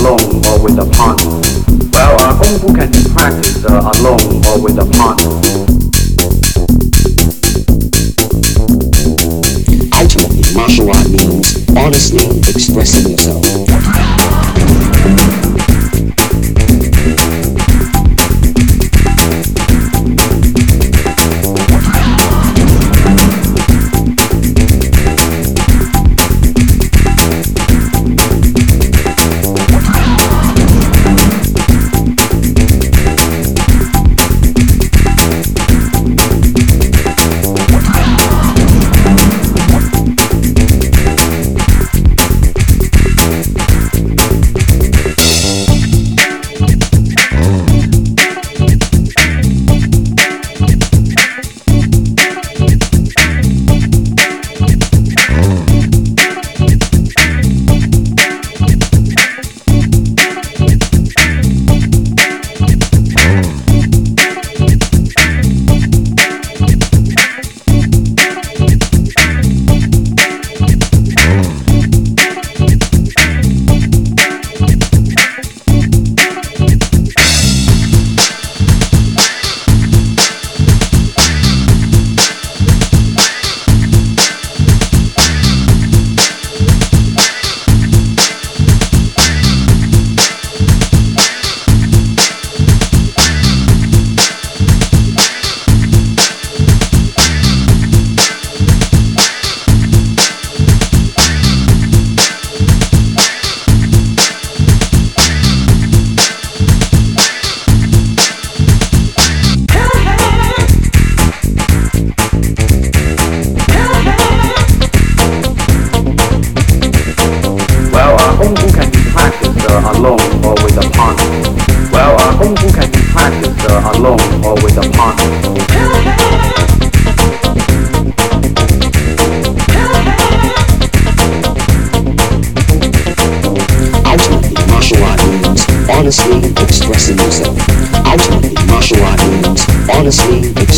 alone or with a partner. Well, Kung Fu can be practiced alone or with a partner. Ultimately, martial art means honestly expressing yourself. Kung Fu can be practiced alone or with a partner. Well, Kung Fu can be practiced alone or with a partner. Ultimately, martial art means honestly expressing yourself. Ultimately, martial art means honestly